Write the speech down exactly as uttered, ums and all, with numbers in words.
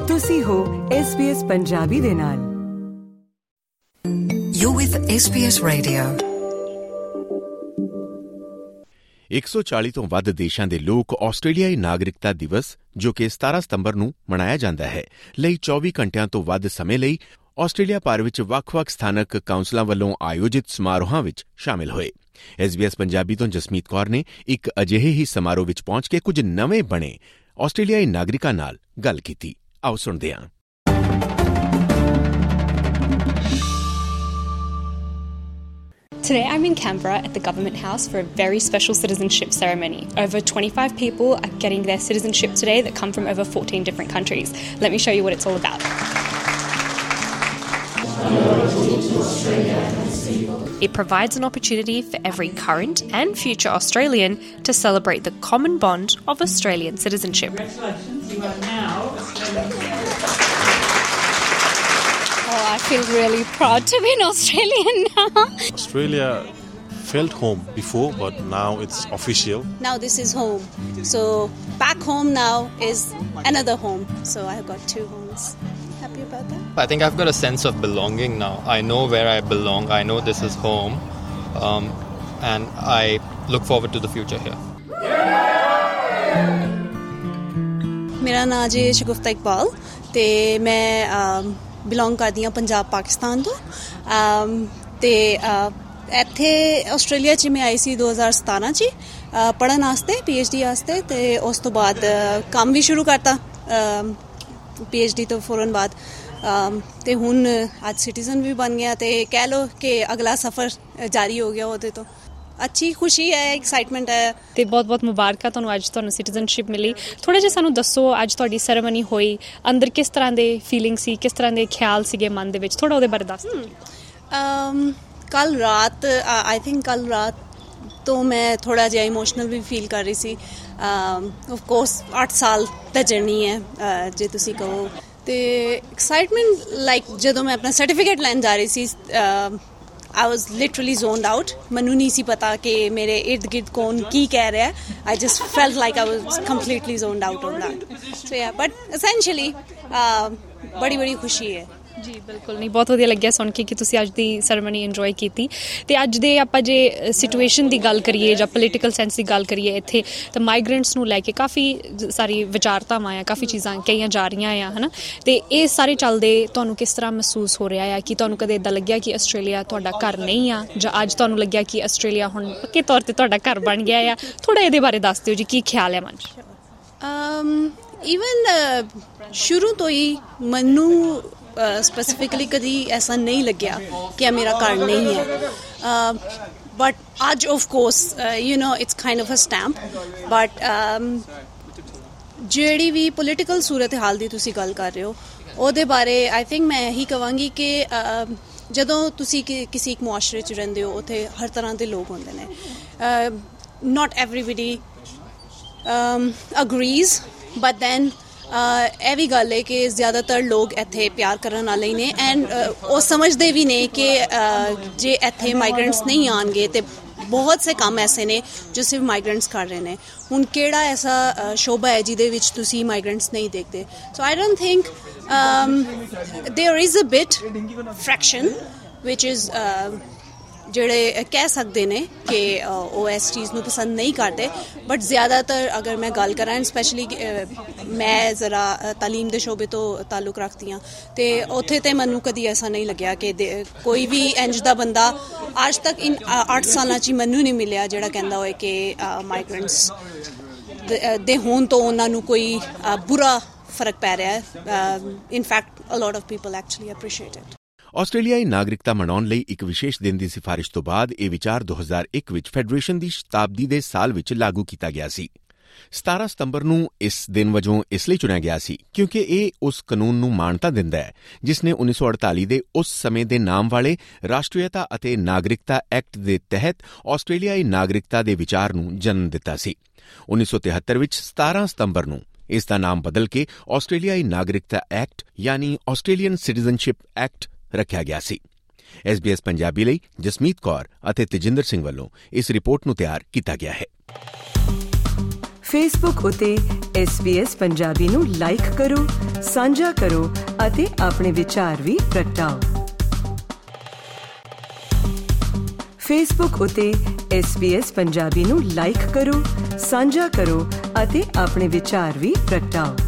ਤੁਸੀਂ ਹੋ S B S Punjabi ਦੇ ਨਾਲ। You're with S B S Radio. ਇੱਕ ਸੌ ਚਾਲੀ ਤੋਂ ਵੱਧ ਦੇਸ਼ਾਂ ਦੇ ਲੋਕ ਆਸਟ੍ਰੇਲੀਆਈ ਨਾਗਰਿਕਤਾ ਦਿਵਸ, ਜੋ ਕਿ ਸਤਾਰਾਂ ਸਤੰਬਰ ਨੂੰ ਮਨਾਇਆ ਜਾਂਦਾ ਹੈ, ਲਈ ਚੌਵੀ ਘੰਟਿਆਂ ਤੋਂ ਵੱਧ ਸਮੇਂ ਲਈ ਆਸਟ੍ਰੇਲੀਆ ਭਰ ਵਿੱਚ ਵੱਖ-ਵੱਖ ਸਥਾਨਕ ਕਾਉਂਸਲਾਂ ਵੱਲੋਂ ਆਯੋਜਿਤ ਸਮਾਰੋਹਾਂ ਵਿੱਚ ਸ਼ਾਮਿਲ ਹੋਏ। ਐਸ ਬੀ ਐਸ ਪੰਜਾਬੀ ਤੋਂ ਜਸਮੀਤ ਕੌਰ ਨੇ ਇੱਕ ਅਜਿਹੇ ਹੀ ਸਮਾਰੋਹ ਵਿੱਚ ਪਹੁੰਚ ਕੇ ਕੁਝ ਨਵੇਂ ਬਣੇ ਆਸਟ੍ਰੇਲੀਆਈ ਨਾਗਰਿਕਾਂ ਨਾਲ ਗੱਲ ਕੀਤੀ। ਆਓ ਸੁਣਦੇ ਹਾਂ। Today I'm in Canberra at the Government House for a very special citizenship ceremony. Over twenty-five people are getting their citizenship today that come from over fourteen different countries. Let me show you what it's all about. It provides an opportunity for every current and future Australian to celebrate the common bond of Australian citizenship. Congratulations, you are now Australian. Oh, I feel really proud to be an Australian now. Australia felt home before, but now it's official. Now this is home. So back home now is another home. So I have got two homes. Happy about that? I think I've got a sense of belonging now. I know where I belong. I know this is home. Um, and I look forward to the future here. मेरा नाम है शगुफ्ता इकबाल ते मैं belong ਕਰਦੀ ਹਾਂ ਪੰਜਾਬ ਪਾਕਿਸਤਾਨ ਤੋਂ ਅਤੇ ਇੱਥੇ ਆਸਟ੍ਰੇਲੀਆ 'ਚ ਮੈਂ ਆਈ ਸੀ ਦੋ ਹਜ਼ਾਰ ਸਤਾਰਾਂ 'ਚ ਪੜ੍ਹਨ ਵਾਸਤੇ, ਪੀ ਐਚ ਡੀ ਵਾਸਤੇ, ਅਤੇ ਉਸ ਤੋਂ ਬਾਅਦ ਕੰਮ ਵੀ ਸ਼ੁਰੂ ਕਰਤਾ ਪੀ ਐਚ ਡੀ ਤੋਂ ਫੌਰਨ ਬਾਅਦ, ਅਤੇ ਹੁਣ ਅੱਜ ਸਿਟੀਜ਼ਨ ਵੀ ਬਣ ਗਿਆ, ਅਤੇ ਕਹਿ ਲਓ ਕਿ ਅਗਲਾ ਸਫ਼ਰ ਜਾਰੀ ਹੋ ਗਿਆ ਉਹਦੇ ਤੋਂ। ਅੱਛੀ ਖੁਸ਼ੀ ਹੈ, ਐਕਸਾਈਟਮੈਂਟ ਹੈ, ਅਤੇ ਬਹੁਤ ਬਹੁਤ ਮੁਬਾਰਕਾਂ ਤੁਹਾਨੂੰ, ਅੱਜ ਤੁਹਾਨੂੰ ਸਿਟੀਜ਼ਨਸ਼ਿਪ ਮਿਲੀ। ਥੋੜ੍ਹਾ ਜਿਹਾ ਸਾਨੂੰ ਦੱਸੋ, ਅੱਜ ਤੁਹਾਡੀ ਸੈਰੇਮਨੀ ਹੋਈ, ਅੰਦਰ ਕਿਸ ਤਰ੍ਹਾਂ ਦੇ ਫੀਲਿੰਗ ਸੀ, ਕਿਸ ਤਰ੍ਹਾਂ ਦੇ ਖਿਆਲ ਸੀਗੇ ਮਨ ਦੇ ਵਿੱਚ, ਥੋੜ੍ਹਾ ਉਹਦੇ ਬਾਰੇ ਦੱਸ। ਕੱਲ੍ਹ ਰਾਤ ਆਈ ਥਿੰਕ ਕੱਲ੍ਹ ਰਾਤ ਤੋਂ ਮੈਂ ਥੋੜ੍ਹਾ ਜਿਹਾ ਇਮੋਸ਼ਨਲ ਵੀ ਫੀਲ ਕਰ ਰਹੀ ਸੀ। ਆਫ ਕੋਰਸ ਅੱਠ ਸਾਲ ਦਾ ਜਰਨੀ ਹੈ ਜੇ ਤੁਸੀਂ ਕਹੋ, ਅਤੇ ਐਕਸਾਈਟਮੈਂਟ ਲਾਈਕ ਜਦੋਂ ਮੈਂ ਆਪਣਾ ਸਰਟੀਫਿਕੇਟ ਲੈਣ ਜਾ ਰਹੀ ਸੀ, I was literally zoned out. ਮੈਨੂੰ ਨਹੀਂ ਸੀ ਪਤਾ ਕਿ ਮੇਰੇ ਇਰਦ ਗਿਰਦ ਕੌਣ ਕੀ ਕਹਿ ਰਿਹਾ। I just felt like I was completely zoned out on that. So yeah, but essentially ਬੜੀ ਬੜੀ ਖੁਸ਼ੀ ਹੈ। ਜੀ ਬਿਲਕੁਲ, ਨਹੀਂ ਬਹੁਤ ਵਧੀਆ ਲੱਗਿਆ ਸੁਣ ਕੇ ਕਿ ਤੁਸੀਂ ਅੱਜ ਦੀ ਸੈਰੇਮਨੀ ਇੰਜੋਏ ਕੀਤੀ। ਅਤੇ ਅੱਜ ਦੇ ਆਪਾਂ ਜੇ ਸਿਚੁਏਸ਼ਨ ਦੀ ਗੱਲ ਕਰੀਏ ਜਾਂ ਪੋਲੀਟੀਕਲ ਸੈਂਸ ਦੀ ਗੱਲ ਕਰੀਏ ਇੱਥੇ, ਤਾਂ ਮਾਈਗਰੈਂਟਸ ਨੂੰ ਲੈ ਕੇ ਕਾਫੀ ਸਾਰੀ ਵਿਚਾਰਤਾਵਾਂ ਆ, ਕਾਫੀ ਚੀਜ਼ਾਂ ਕਹੀਆਂ ਜਾ ਰਹੀਆਂ ਆ, ਹੈ ਨਾ। ਅਤੇ ਇਹ ਸਾਰੇ ਚੱਲਦੇ ਤੁਹਾਨੂੰ ਕਿਸ ਤਰ੍ਹਾਂ ਮਹਿਸੂਸ ਹੋ ਰਿਹਾ ਆ? ਕਿ ਤੁਹਾਨੂੰ ਕਦੇ ਇੱਦਾਂ ਲੱਗਿਆ ਕਿ ਆਸਟ੍ਰੇਲੀਆ ਤੁਹਾਡਾ ਘਰ ਨਹੀਂ ਆ, ਜਾਂ ਅੱਜ ਤੁਹਾਨੂੰ ਲੱਗਿਆ ਕਿ ਆਸਟ੍ਰੇਲੀਆ ਹੁਣ ਪੱਕੇ ਤੌਰ 'ਤੇ ਤੁਹਾਡਾ ਘਰ ਬਣ ਗਿਆ ਆ? ਥੋੜ੍ਹਾ ਇਹਦੇ ਬਾਰੇ ਦੱਸ ਦਿਓ ਜੀ, ਕੀ ਖਿਆਲ ਹੈ ਮਨ 'ਚ? ਈਵਨ ਸ਼ੁਰੂ ਤੋਂ ਹੀ ਮੈਨੂੰ ਸਪੈਸੀਫਿਕਲੀ ਕਦੀ ਐਸਾ ਨਹੀਂ ਲੱਗਿਆ ਕਿ ਇਹ ਮੇਰਾ ਘਰ ਨਹੀਂ ਹੈ, ਬਟ ਅੱਜ of course you know it's kind of a stamp. But ਜਿਹੜੀ ਵੀ ਪੋਲੀਟੀਕਲ ਸੂਰਤ ਹਾਲ ਦੀ ਤੁਸੀਂ ਗੱਲ ਕਰ ਰਹੇ ਹੋ, ਉਹਦੇ ਬਾਰੇ ਆਈ ਥਿੰਕ ਮੈਂ ਇਹੀ ਕਹਾਂਗੀ ਕਿ ਜਦੋਂ ਤੁਸੀਂ ਕਿ ਕਿਸੇ ਇੱਕ ਮੁਆਸ਼ਰੇ 'ਚ ਰਹਿੰਦੇ ਹੋ, ਉੱਥੇ ਹਰ ਤਰ੍ਹਾਂ ਦੇ ਲੋਕ ਹੁੰਦੇ ਨੇ। Not everybody agrees, but then ਇਹ ਵੀ ਗੱਲ ਹੈ ਕਿ ਜ਼ਿਆਦਾਤਰ ਲੋਕ ਇੱਥੇ ਪਿਆਰ ਕਰਨ ਵਾਲੇ ਹੀ ਨੇ, ਐਂਡ ਉਹ ਸਮਝਦੇ ਵੀ ਨੇ ਕਿ ਜੇ ਇੱਥੇ ਮਾਈਗਰੈਂਟਸ ਨਹੀਂ ਆਉਣਗੇ ਤਾਂ ਬਹੁਤ ਸੇ ਕੰਮ ਐਸੇ ਨੇ ਜੋ ਸਿਰਫ ਮਾਈਗਰੈਂਟਸ ਕਰ ਰਹੇ ਨੇ। ਹੁਣ ਕਿਹੜਾ ਐਸਾ ਸ਼ੋਭਾ ਹੈ ਜਿਹਦੇ ਵਿੱਚ ਤੁਸੀਂ ਮਾਈਗਰੈਂਟਸ ਨਹੀਂ ਦੇਖਦੇ? So I don't think there is a bit fraction ਵਿਚ ਇਜ਼ ਜਿਹੜੇ ਕਹਿ ਸਕਦੇ ਨੇ ਕਿ ਉਹ ਇਸ ਚੀਜ਼ ਨੂੰ ਪਸੰਦ ਨਹੀਂ ਕਰਦੇ, ਬਟ ਜ਼ਿਆਦਾਤਰ ਅਗਰ ਮੈਂ ਗੱਲ ਕਰਾਂ, ਸਪੈਸ਼ਲੀ ਮੈਂ ਜ਼ਰਾ ਤਾਲੀਮ ਦੇ ਸ਼ੋਬੇ ਤੋਂ ਤਾਲੁਕ ਰੱਖਦੀ ਹਾਂ, ਅਤੇ ਉੱਥੇ ਤਾਂ ਮੈਨੂੰ ਕਦੀ ਐਸਾ ਨਹੀਂ ਲੱਗਿਆ ਕਿ ਕੋਈ ਵੀ ਇੰਝ ਦਾ ਬੰਦਾ ਅੱਜ ਤੱਕ ਇਨ ਅੱਠ ਸਾਲਾਂ 'ਚ ਹੀ ਮੈਨੂੰ ਨਹੀਂ ਮਿਲਿਆ ਜਿਹੜਾ ਕਹਿੰਦਾ ਹੋਏ ਕਿ ਮਾਈਗਰੈਂਟਸ ਦੇ ਹੋਣ ਤੋਂ ਉਹਨਾਂ ਨੂੰ ਕੋਈ ਬੁਰਾ ਫਰਕ ਪੈ ਰਿਹਾ ਹੈ। In fact a lot of people actually appreciate it. ਆਸਟ੍ਰੇਲੀਆਈ ਨਾਗਰਿਕਤਾ ਮਨਾਉਣ ਲਈ ਇੱਕ ਵਿਸ਼ੇਸ਼ ਦਿਨ ਦੀ ਸਿਫਾਰਿਸ਼ ਤੋਂ ਬਾਅਦ ਇਹ ਵਿਚਾਰ ਦੋ ਹਜ਼ਾਰ ਇੱਕ ਵਿੱਚ ਫੈਡਰੇਸ਼ਨ ਦੀ ਸ਼ਤਾਬਦੀ ਦੇ ਸਾਲ ਵਿੱਚ ਲਾਗੂ ਕੀਤਾ ਗਿਆ ਸੀ। ਸਤਾਰਾਂ ਸਤੰਬਰ ਨੂੰ ਇਸ ਦਿਨ ਵਜੋਂ ਇਸ ਲਈ ਚੁਣਿਆ ਗਿਆ ਸੀ ਕਿਉਂਕਿ ਇਹ ਉਸ ਕਾਨੂੰਨ ਨੂੰ ਮਾਨਤਾ ਦਿੰਦਾ ਹੈ ਜਿਸ ਨੇ ਉੱਨੀ ਸੌ ਅੜਤਾਲੀ ਦੇ ਉਸ ਸਮੇਂ ਦੇ ਨਾਮ ਵਾਲੇ ਰਾਸ਼ਟਰੀਅਤਾ ਅਤੇ ਨਾਗਰਿਕਤਾ ਐਕਟ ਦੇ ਤਹਿਤ ਆਸਟ੍ਰੇਲੀਆਈ ਨਾਗਰਿਕਤਾ ਦੇ ਵਿਚਾਰ ਨੂੰ ਜਨਮ ਦਿੱਤਾ ਸੀ। ਉੱਨੀ ਸੌ ਤਿਹੱਤਰ ਵਿੱਚ ਸਤਾਰਾਂ ਸਤੰਬਰ ਨੂੰ ਇਸ ਦਾ ਨਾਮ ਬਦਲ ਕੇ ਆਸਟ੍ਰੇਲੀਆਈ ਨਾਗਰਿਕਤਾ ਐਕਟ ਯਾਨੀ ਆਸਟ੍ਰੇਲੀਅਨ ਸਿਟੀਜ਼ਨਸ਼ਿਪ ਐਕਟ ਰੱਖਿਆ ਗਿਆ ਸੀ। ਐਸ ਬੀ ਐਸ ਪੰਜਾਬੀ ਲਈ ਜਸਮੀਤ ਕੌਰ ਅਤੇ ਤੇਜਿੰਦਰ ਸਿੰਘ ਵੱਲੋਂ ਇਸ ਰਿਪੋਰਟ ਨੂੰ ਤਿਆਰ ਕੀਤਾ ਗਿਆ ਹੈ। ਫੇਸਬੁੱਕ ਉਤੇ ਐਸ ਬੀ ਐਸ ਪੰਜਾਬੀ ਨੂੰ ਲਾਈਕ ਕਰੋ, ਸਾਂਝਾ ਕਰੋ ਅਤੇ ਆਪਣੇ ਵਿਚਾਰ ਵੀ ਪ੍ਰਗਟਾਓ। ਫੇਸਬੁੱਕ ਉਤੇ ਐਸ ਬੀ ਐਸ ਪੰਜਾਬੀ ਨੂੰ ਲਾਈਕ ਕਰੋ, ਸਾਂਝਾ ਕਰੋ ਅਤੇ ਆਪਣੇ ਵਿਚਾਰ ਵੀ ਪ੍ਰਗਟਾਓ।